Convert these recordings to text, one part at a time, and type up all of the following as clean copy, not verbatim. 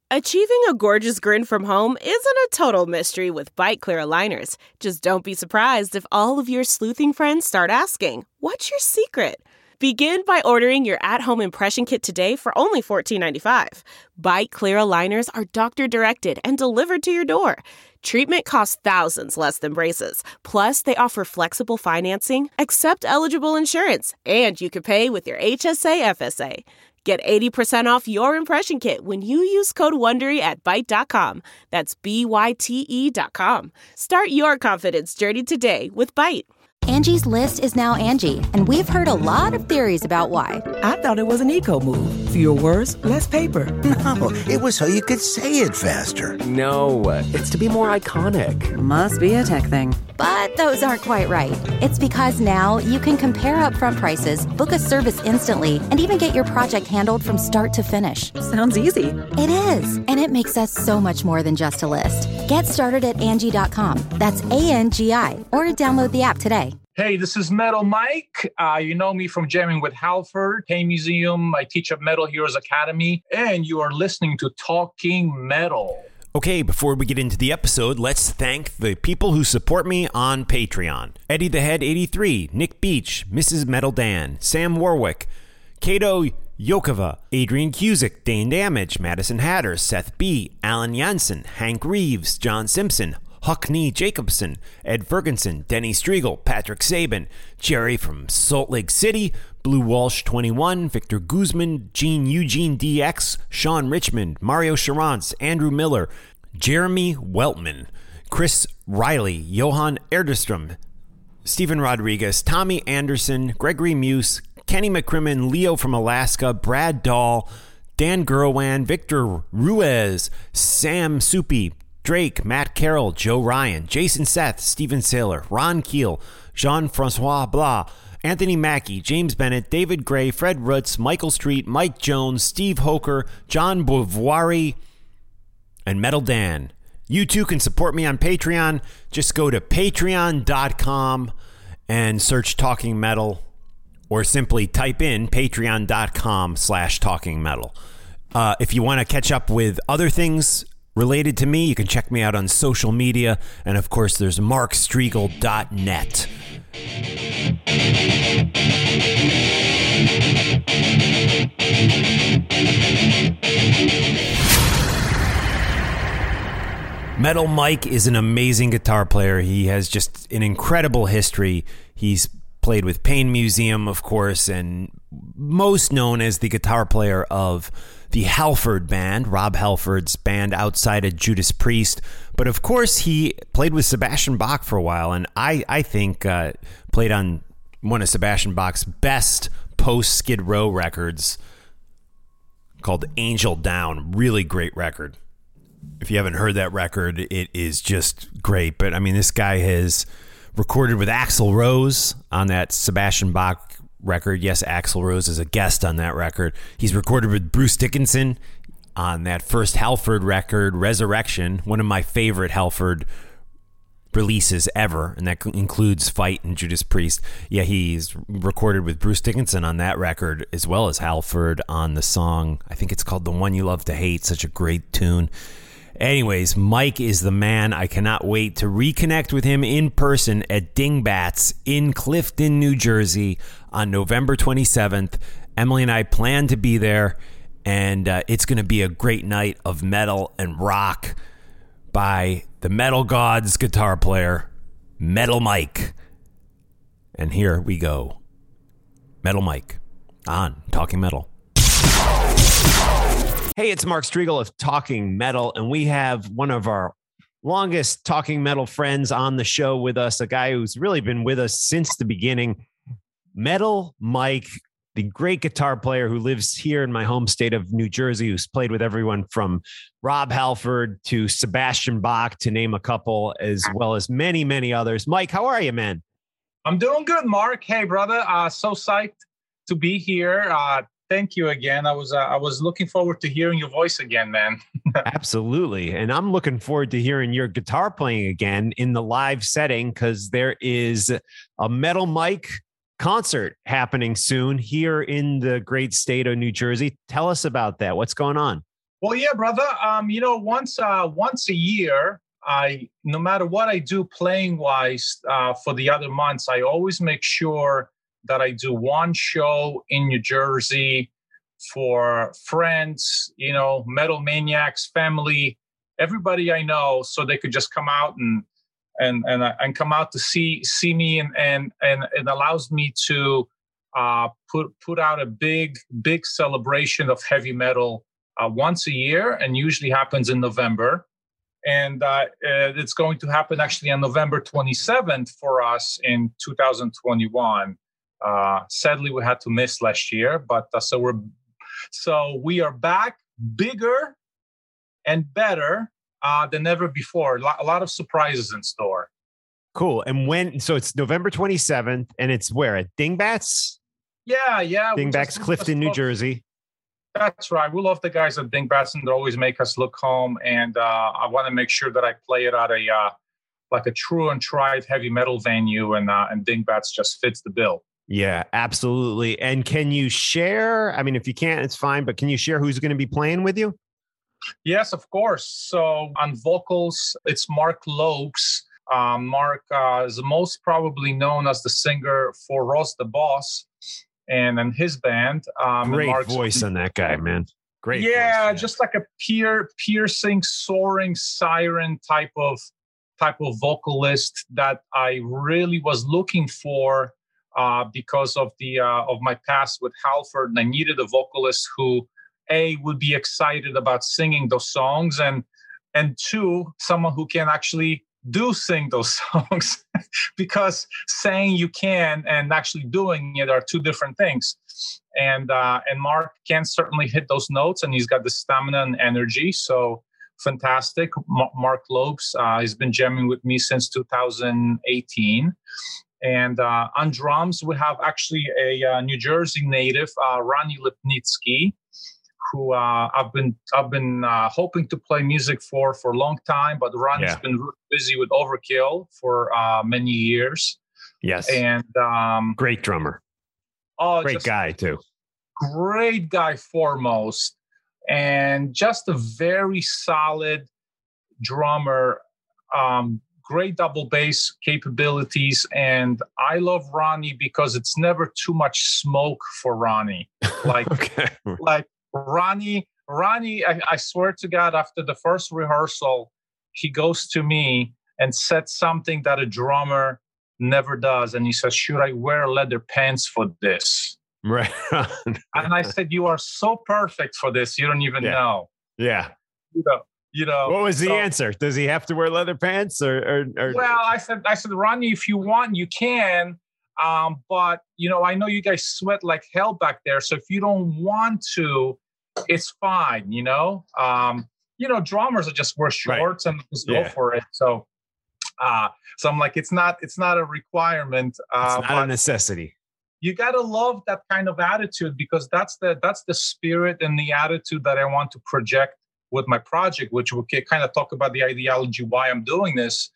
Achieving a gorgeous grin from home isn't a total mystery with Byte Clear aligners. Just don't be surprised if all of your sleuthing friends start asking, "What's your secret?" Begin by ordering your at-home impression kit today for only $14.95. Byte Clear aligners are doctor-directed and delivered to your door. Treatment costs thousands less than braces. Plus, they offer flexible financing, accept eligible insurance, and you can pay with your HSA FSA. Get 80% off your impression kit when you use code WONDERY at Byte.com. That's BYTE.com. Start your confidence journey today with Byte. Angie's List is now Angie, and we've heard a lot of theories about why. I thought it was an eco move. Fewer words, less paper. No, it was so you could say it faster. No, it's to be more iconic. Must be a tech thing. But those aren't quite right. It's because now you can compare upfront prices, book a service instantly, and even get your project handled from start to finish. Sounds easy. It is, and it makes us so much more than just a list. Get started at Angie.com. That's ANGI, or download the app today. Hey, this is Metal Mike. You know me from Jamming with Halford, Pain Museum. I teach at Metal Heroes Academy, and you are listening to Talking Metal. Okay, before we get into the episode, let's thank the people who support me on Patreon. Eddie the Head 83, Nick Beach, Mrs. Metal Dan, Sam Warwick, Kato Yokova, Adrian Cusick, Dane Damage, Madison Hatter, Seth B., Alan Jansen, Hank Reeves, John Simpson, Huckney Jacobson, Ed Ferguson, Denny Striegel, Patrick Sabin, Jerry from Salt Lake City, Blue Walsh 21, Victor Guzman, Gene Eugene DX, Sean Richmond, Mario Charance, Andrew Miller, Jeremy Weltman, Chris Riley, Johan Erderstrom, Stephen Rodriguez, Tommy Anderson, Gregory Muse, Kenny McCrimmon, Leo from Alaska, Brad Dahl, Dan Gerwan, Victor Ruiz, Sam Soupy, Drake, Matt Carroll, Joe Ryan, Jason Seth, Stephen Saylor, Ron Keel, Jean-Francois Blah, Anthony Mackey, James Bennett, David Gray, Fred Rutz, Michael Street, Mike Jones, Steve Hoker, John Beauvoiry, and Metal Dan. You too can support me on Patreon. Just go to patreon.com and search Talking Metal, or simply type in patreon.com/Talking Metal. If you want to catch up with other things related to me, you can check me out on social media. And of course, there's markstriegel.net. Metal Mike is an amazing guitar player. He has just an incredible history. He's played with Pain Museum, of course, and most known as the guitar player of the Halford band, Rob Halford's band outside of Judas Priest. But of course, he played with Sebastian Bach for a while, and I think played on one of Sebastian Bach's best post-Skid Row records called Angel Down. Really great record. If you haven't heard that record, it is just great. But I mean, this guy has recorded with Axl Rose on that Sebastian Bach record. Yes, Axl Rose is a guest on that record. He's recorded with Bruce Dickinson on that first Halford record, Resurrection, one of my favorite Halford releases ever, and that includes Fight and Judas Priest. Yeah, he's recorded with Bruce Dickinson on that record, as well as Halford on the song, I think it's called The One You Love to Hate, such a great tune. Anyways, Mike is the man. I cannot wait to reconnect with him in person at Dingbats in Clifton, New Jersey on November 27th. Emily and I plan to be there, and it's going to be a great night of metal and rock by the Metal Gods guitar player, Metal Mike. And here we go. Metal Mike on Talking Metal. Hey, it's Mark Striegel of Talking Metal, and we have one of our longest Talking Metal friends on the show with us, a guy who's really been with us since the beginning, Metal Mike, the great guitar player who lives here in my home state of New Jersey, who's played with everyone from Rob Halford to Sebastian Bach, to name a couple, as well as many, many others. Mike, how are you, man? I'm doing good, Mark. Hey, brother. So psyched to be here. Thank you again. I was looking forward to hearing your voice again, man. Absolutely. And I'm looking forward to hearing your guitar playing again in the live setting, because there is a Metal Mike concert happening soon here in the great state of New Jersey. Tell us about that. What's going on? Well, yeah, brother. Once a year, no matter what I do playing wise for the other months, I always make sure that I do one show in New Jersey for friends, Metal Maniacs, family, everybody I know, so they could just come out and come out to see me, and it allows me to put out a big celebration of heavy metal once a year, and usually happens in November. And it's going to happen actually on November 27th for us in 2021. Sadly, we had to miss last year, but so we are back bigger and better than ever before. A lot of surprises in store. Cool. And so it's November 27th, and it's where? At Dingbats? Yeah. Dingbats, Clifton, New Jersey. That's right. We love the guys at Dingbats, and they always make us look home. And I want to make sure that I play it at a true and tried heavy metal venue, and Dingbats just fits the bill. Yeah, absolutely. And can you share? I mean, if you can't, it's fine. But can you share who's going to be playing with you? Yes, of course. So on vocals, it's Mark Lopes. Mark is most probably known as the singer for Ross the Boss, and his band. Great voice on that guy, man. Great. Yeah, voice, just like a piercing, soaring siren type of vocalist that I really was looking for because of my past with Halford, and I needed a vocalist who would be excited about singing those songs, and two, someone who can actually sing those songs, because saying you can and actually doing it are two different things. And Mark can certainly hit those notes, and he's got the stamina and energy. So fantastic. Mark Lopes, he's been jamming with me since 2018. And on drums, we have actually a New Jersey native, Ronnie Lipnitsky, who I've been hoping to play music for a long time, but Ronnie's been really busy with Overkill for many years. Yes, and great drummer. Oh, great guy too. Great guy foremost, and just a very solid drummer. Great double bass capabilities, and I love Ronnie because it's never too much smoke for Ronnie. Like, like Ronnie, I swear to God, after the first rehearsal, he goes to me and said something that a drummer never does. And he says, "Should I wear leather pants for this?" Right. And I said, "You are so perfect for this. You don't even know." Yeah. You know. What was the answer? Does he have to wear leather pants or? Well, I said, Ronnie, if you want, you can. But I know you guys sweat like hell back there. So if you don't want to, it's fine. Drummers are just wear shorts and just go for it. So I'm like, it's not a requirement. It's not a necessity. You gotta love that kind of attitude, because that's the spirit and the attitude that I want to project with my project, which we'll kind of talk about the ideology why I'm doing this.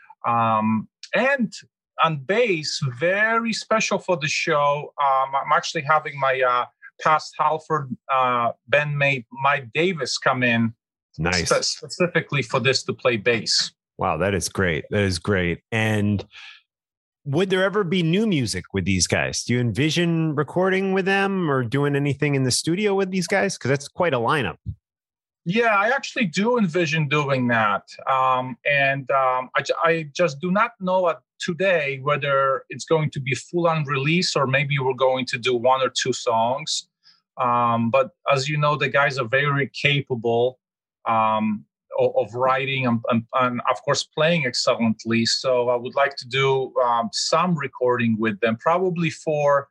And on bass, very special for the show, I'm actually having my past Halford bandmate Mike Davis come in, nice, specifically for this to play bass. Wow, that is great. That is great. And would there ever be new music with these guys? Do you envision recording with them or doing anything in the studio with these guys? Because that's quite a lineup. Yeah, I actually do envision doing that. I just do not know today whether it's going to be full-on release or maybe we're going to do one or two songs. But as you know, the guys are very capable of writing and, of course, playing excellently. So I would like to do some recording with them, probably for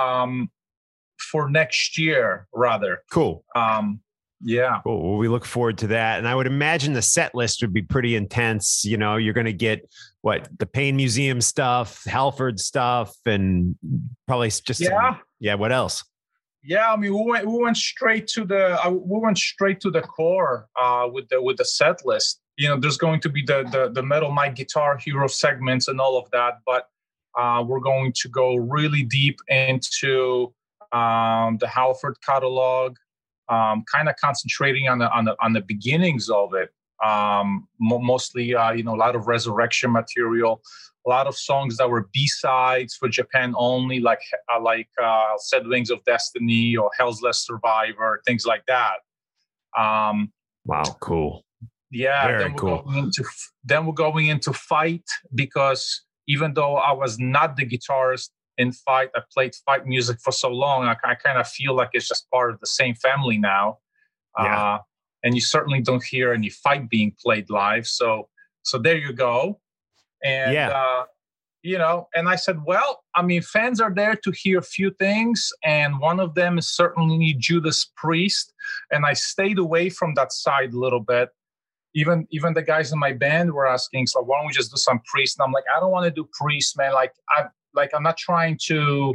next year, rather. Cool. Yeah. Cool. Well, we look forward to that. And I would imagine the set list would be pretty intense. You're going to get the Pain Museum stuff, Halford stuff, and probably just what else? Yeah, I mean, we went straight to the core with the set list. There's going to be the Metal Mike Guitar Hero segments and all of that, but we're going to go really deep into the Halford catalog. kind of concentrating on the beginnings of it. Mostly, a lot of Resurrection material, a lot of songs that were B-sides for Japan only, like Said Wings of Destiny or Hell's Last Survivor, things like that. Wow, cool. Yeah, very cool. Then we're going into Fight, because even though I was not the guitarist in Fight, I played Fight music for so long, I kind of feel like it's just part of the same family now. Yeah. And you certainly don't hear any Fight being played live. So there you go. And, and I said, well, I mean, fans are there to hear a few things. And one of them is certainly Judas Priest. And I stayed away from that side a little bit. Even the guys in my band were asking, so why don't we just do some Priest? And I'm like, I don't want to do Priest, man. I'm not trying to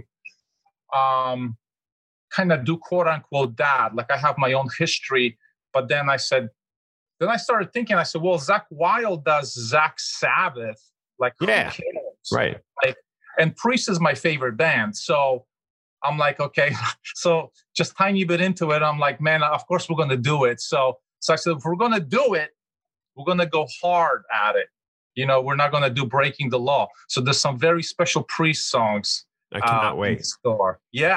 kind of do quote unquote that. Like, I have my own history. But then I started thinking, I said, well, Zakk Wylde does Zakk Sabbath. Like, who cares? Right. Like, and Priest is my favorite band. So I'm like, okay, so just tiny bit into it. I'm like, man, of course we're going to do it. So I said, if we're going to do it, we're going to go hard at it. We're not going to do Breaking the Law. So there's some very special Priest songs. I cannot wait. Yeah.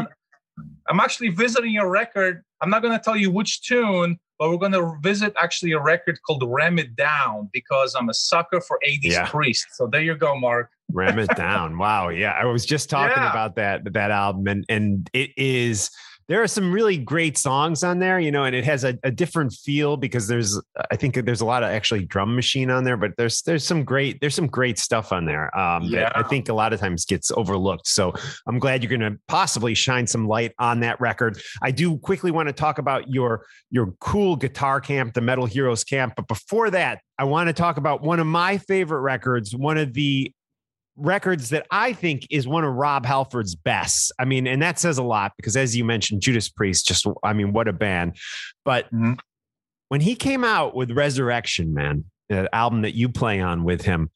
I'm actually visiting a record. I'm not going to tell you which tune, but we're going to visit actually a record called Ram It Down, because I'm a sucker for 80s Priest. So there you go, Mark. Ram It Down. Wow. Yeah. I was just talking about that album, and it is, there are some really great songs on there, and it has a different feel, because I think there's a lot of actually drum machine on there, but there's some great stuff on there that I think a lot of times gets overlooked. So I'm glad you're going to possibly shine some light on that record. I do quickly want to talk about your cool guitar camp, the Metal Heroes camp. But before that, I want to talk about one of my favorite records, one of the records that I think is one of Rob Halford's best. I mean, and that says a lot, because as you mentioned, Judas Priest, what a band. But when he came out with Resurrection, man, the album that you play on with him,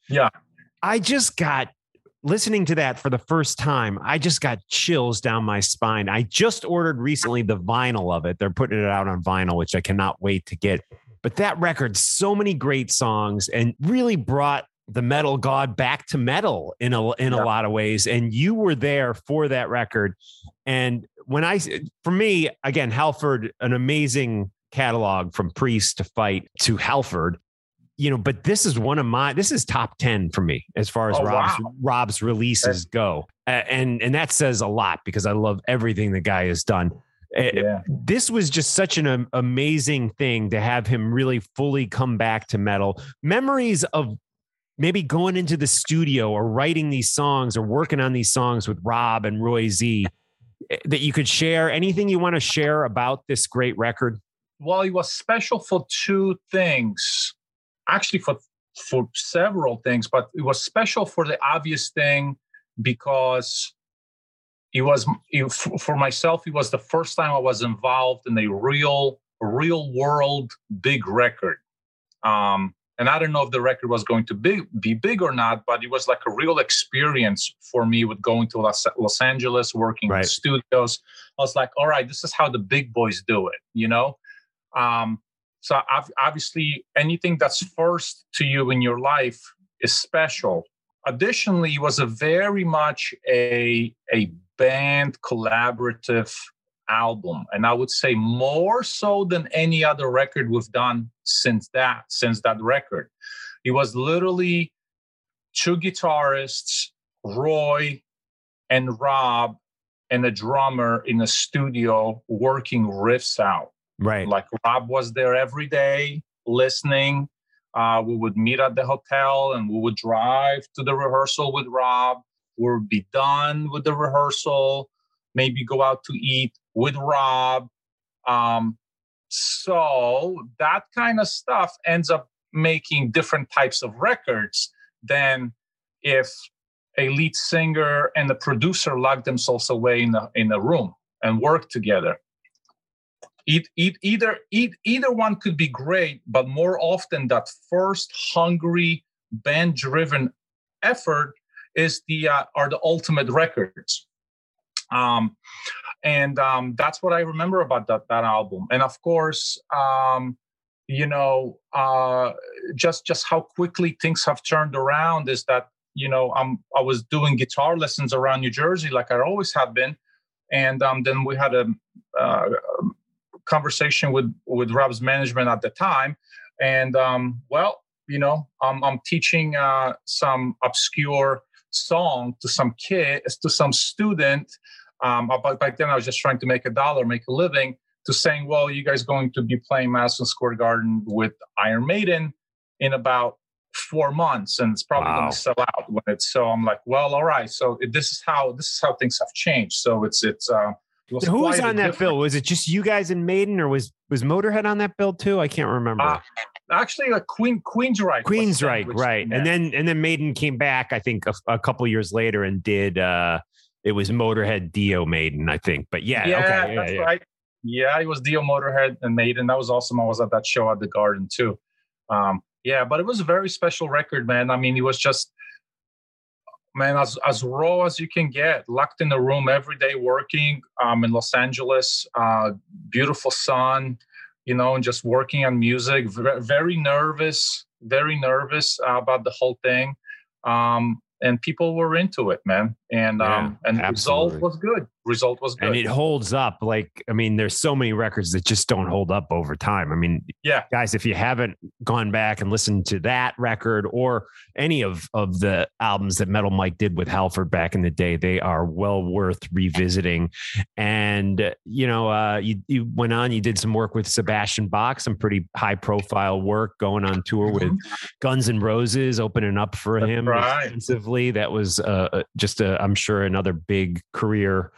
I just got, listening to that for the first time, I just got chills down my spine. I just ordered recently the vinyl of it. They're putting it out on vinyl, which I cannot wait to get. But that record, so many great songs, and really brought the metal god back to metal in a lot of ways. And you were there for that record. And for me, again, Halford, an amazing catalog from Priest to Fight to Halford, but this is top 10 for me as far as Rob's releases go. And that says a lot, because I love everything the guy has done. This was just such an amazing thing to have him really fully come back to metal. Memories of maybe going into the studio or writing these songs or working on these songs with Rob and Roy Z that you could share. Anything you want to share about this great record? Well, it was special for two things, actually for several things, but it was special for the obvious thing, because for myself, it was the first time I was involved in a real world big record. And I don't know if the record was going to be big or not, but it was like a real experience for me with going to Los Angeles, working in studios. I was like, all right, this is how the big boys do it, So obviously, anything that's first to you in your life is special. Additionally, it was a very much a band collaborative album, and I would say more so than any other record we've done since that record. It was literally two guitarists, Roy and Rob, and a drummer in a studio working riffs out. Right. Like, Rob was there every day listening. We would meet at the hotel and we would drive to the rehearsal with Rob. We would be done with the rehearsal, maybe go out to eat with Rob. So that kind of stuff ends up making different types of records than if a lead singer and the producer lock themselves away in a room and work together. Either one could be great, but more often that first hungry band-driven effort are the ultimate records. And that's what I remember about that album. And of course, just how quickly things have turned around is that, I was doing guitar lessons around New Jersey like I always have been. And then we had a conversation with Rob's management at the time. And, I'm teaching some obscure song to some student. Back then I was just trying to make make a living, to saying, well, you guys going to be playing Madison Square Garden with Iron Maiden in about 4 months, and it's probably going to sell out when it's. So I'm like, well, all right. So this is how things have changed. So it's. Who was on that bill? Was it just you guys and Maiden, or was Motorhead on that bill too? I can't remember. Actually, Queensryche. Queensryche, right? Yeah. And then Maiden came back, I think, a couple years later and did. It was Motorhead, Dio, Maiden, I think. But okay, that's right. Yeah, it was Dio, Motorhead, and Maiden. That was awesome. I was at that show at the Garden too. But it was a very special record, man. I mean, it was just, man, as raw as you can get, locked in a room every day working in Los Angeles, beautiful sun, and just working on music. Very nervous about the whole thing. And people were into it, man. And the result was good. And it holds up. Like, I mean, there's so many records that just don't hold up over time. I mean, guys, if you haven't gone back and listened to that record or any of the albums that Metal Mike did with Halford back in the day, they are well worth revisiting. And, you went on, you did some work with Sebastian Bach, some pretty high profile work, going on tour with Guns N' Roses, opening up for him extensively. That was I'm sure another big career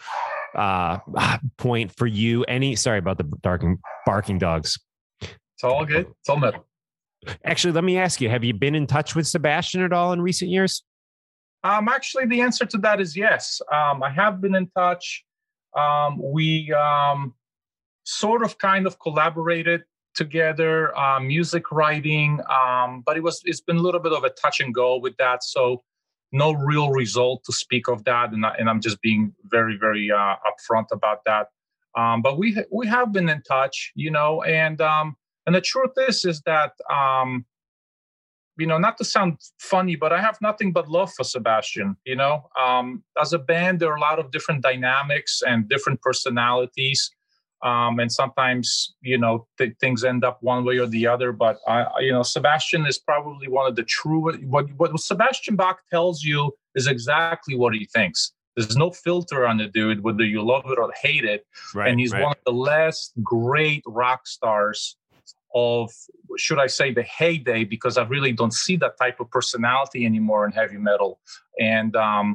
point for you. Sorry about the barking dogs. It's all good. It's all metal. Actually, let me ask you, have you been in touch with Sebastian at all in recent years? Actually, the answer to that is yes. I have been in touch. We sort of kind of collaborated together, music writing, but it's been a little bit of a touch and go with that. So no real result to speak of that. And I'm just being very, very upfront about that. But we have been in touch, and the truth is that, not to sound funny, but I have nothing but love for Sebastian. As a band, there are a lot of different dynamics and different personalities. And sometimes, things end up one way or the other. But, Sebastian is probably one of the true, what Sebastian Bach tells you is exactly what he thinks. There's no filter on the dude, whether you love it or hate it. Right, and he's one of the last great rock stars of, should I say, the heyday, because I really don't see that type of personality anymore in heavy metal. And I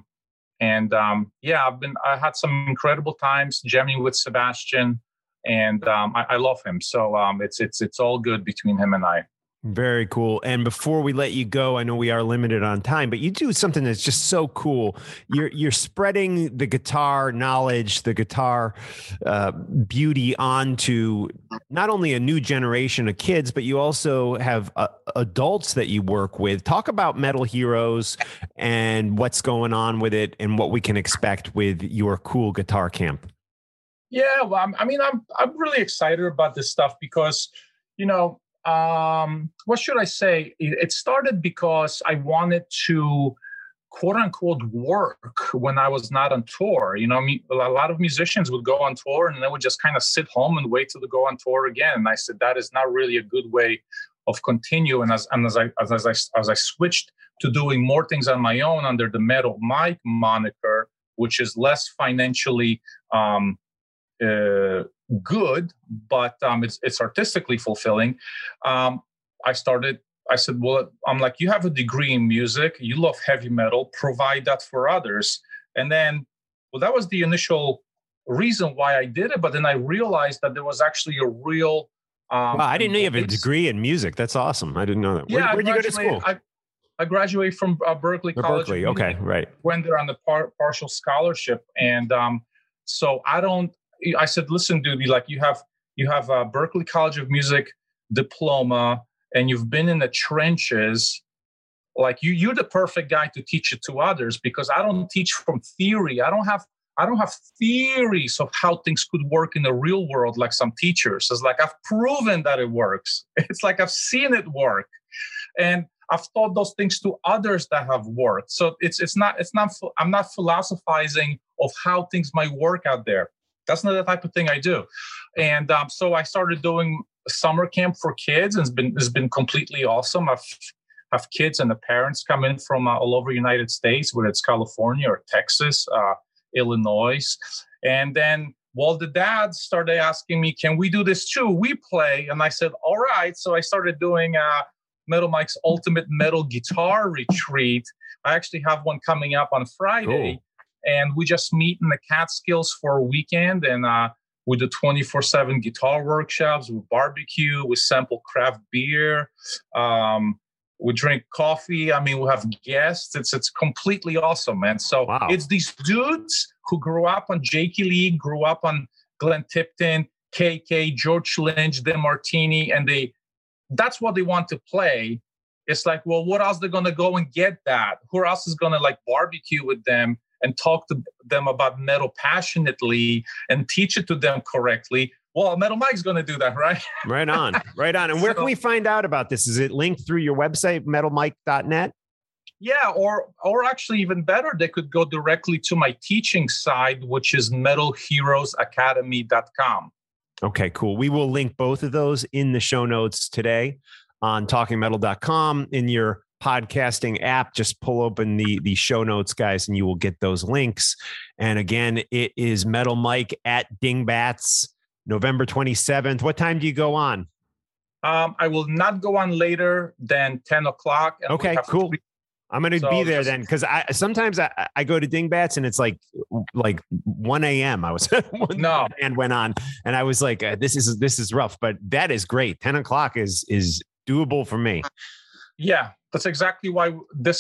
had some incredible times jamming with Sebastian. And I love him. So it's all good between him and I. Very cool. And before we let you go, I know we are limited on time, but you do something that's just so cool. You're spreading the guitar knowledge, the guitar beauty onto not only a new generation of kids, but you also have adults that you work with. Talk about Metal Heroes and what's going on with it and what we can expect with your cool guitar camp. Yeah, well, I'm really excited about this stuff because, what should I say? It started because I wanted to, quote unquote, work when I was not on tour. A lot of musicians would go on tour and they would just kind of sit home and wait till they go on tour again. And I said, that is not really a good way of continuing. As I switched to doing more things on my own under the Metal Mike moniker, which is less financially good, but it's artistically fulfilling. I said, well, I'm like, you have a degree in music, you love heavy metal, provide that for others. And then, well, that was the initial reason why I did it. But then I realized that there was actually a real. Wow, I didn't know you have a degree in music. That's awesome. I didn't know that. Yeah, where'd you go to school? I graduated from Berkeley College. Berkeley, okay, right. Went there on the partial scholarship, and so I said, listen, dude, you have a Berkeley College of Music diploma, and you've been in the trenches. Like you're the perfect guy to teach it to others, because I don't teach from theory. I don't theories of how things could work in the real world like some teachers. It's like I've proven that it works. It's like I've seen it work, and I've taught those things to others that have worked. So I'm not philosophizing of how things might work out there. That's not the type of thing I do. And so I started doing summer camp for kids, and it's been completely awesome. I've have kids and the parents come in from all over the United States, whether it's California or Texas, Illinois. And then the dads started asking me, can we do this too? We play. And I said, all right. So I started doing Metal Mike's Ultimate Metal Guitar Retreat. I actually have one coming up on Friday. Cool. And we just meet in the Catskills for a weekend. And we do 24/7 guitar workshops, we barbecue, we sample craft beer. We drink coffee. I mean, we have guests. It's completely awesome, man. So It's these dudes who grew up on Jakey Lee, grew up on Glenn Tipton, KK, George Lynch, DeMartini, and that's what they want to play. It's like, well, what else they're going to go and get that? Who else is going to like barbecue with them and talk to them about metal passionately and teach it to them correctly? Well, Metal Mike's going to do that, right? Right on. And where can we find out about this? Is it linked through your website, metalmike.net? Yeah, or actually even better, they could go directly to my teaching site, which is metalheroesacademy.com. Okay, cool. We will link both of those in the show notes today on talkingmetal.com. In your podcasting app, just pull open the show notes, guys, and you will get those links. And again, it is Metal Mike at Dingbats, November 27th. What time do you go on? I will not go on later than 10 o'clock. Okay, cool. I'm going to be there then, because sometimes I go to Dingbats and it's like 1 a.m. I was and went on, and I was like, this is rough, but that is great. 10 o'clock is doable for me. Yeah, this is exactly why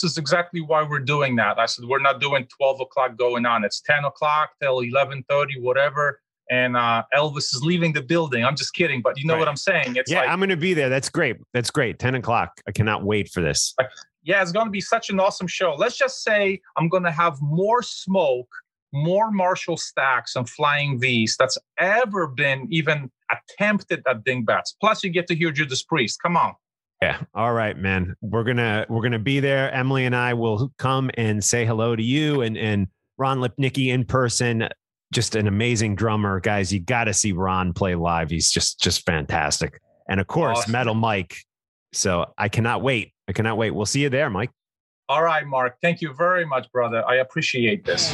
we're doing that. I said we're not doing 12 o'clock going on. It's 10 o'clock till 11:30, whatever. And Elvis is leaving the building. I'm just kidding, but you know what I'm saying. It's I'm going to be there. That's great. 10 o'clock. I cannot wait for this. Yeah, it's going to be such an awesome show. Let's just say I'm going to have more smoke, more Marshall Stacks and Flying V's that's ever been even attempted at Dingbats. Plus, you get to hear Judas Priest. Come on. Yeah. All right, man. We're gonna be there. Emily and I will come and say hello to you and Ron Lipnicki in person. Just an amazing drummer, guys. You got to see Ron play live. He's just fantastic. And of course, awesome. Metal Mike. So I cannot wait. We'll see you there, Mike. All right, Mark. Thank you very much, brother. I appreciate this.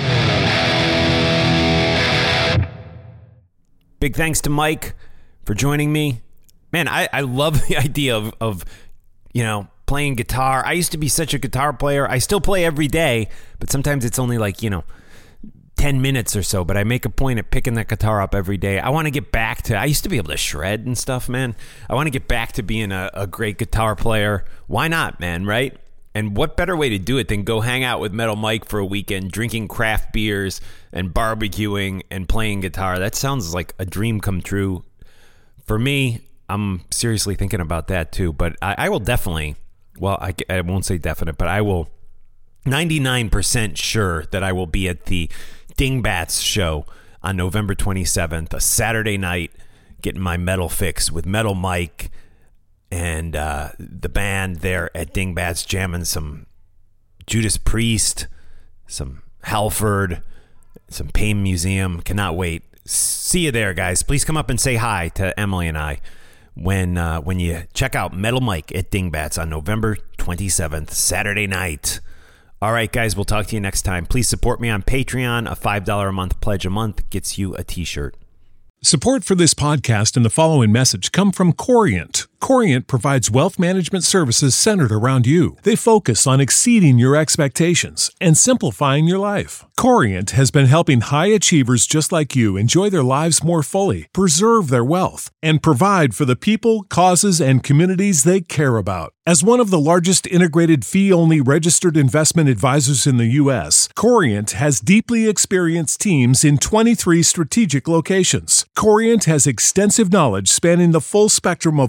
Big thanks to Mike for joining me. Man, I love the idea of playing guitar. I used to be such a guitar player. I still play every day, but sometimes it's only 10 minutes or so, but I make a point of picking that guitar up every day. I want to get back to, I used to be able to shred and stuff, man. I want to get back to being a great guitar player. Why not, man, right? And what better way to do it than go hang out with Metal Mike for a weekend, drinking craft beers and barbecuing and playing guitar? That sounds like a dream come true. For me, I'm seriously thinking about that too, but I will definitely, I won't say definite, but I will 99% sure that I will be at the Dingbats show on November 27th, a Saturday night, getting my metal fix with Metal Mike and the band there at Dingbats, jamming some Judas Priest, some Halford, some Pain Museum. Cannot wait. See you there, guys. Please come up and say hi to Emily and I when you check out Metal Mike at Dingbats on November 27th, Saturday night. All right, guys, we'll talk to you next time. Please support me on Patreon. A $5 a month pledge a month gets you a t-shirt. Support for this podcast and the following message come from Corient. Corient provides wealth management services centered around you. They focus on exceeding your expectations and simplifying your life. Corient has been helping high achievers just like you enjoy their lives more fully, preserve their wealth, and provide for the people, causes, and communities they care about. As one of the largest integrated fee-only registered investment advisors in the U.S., Corient has deeply experienced teams in 23 strategic locations. Corient has extensive knowledge spanning the full spectrum of planning,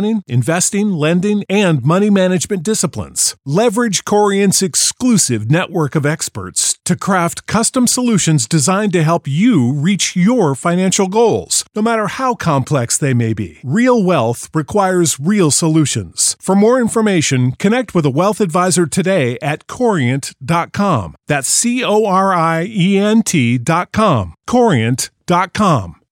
planning, investing, lending, and money management disciplines. Leverage Corient's exclusive network of experts to craft custom solutions designed to help you reach your financial goals, no matter how complex they may be. Real wealth requires real solutions. For more information, connect with a wealth advisor today at Corient.com. That's Corient.com. Corient.com.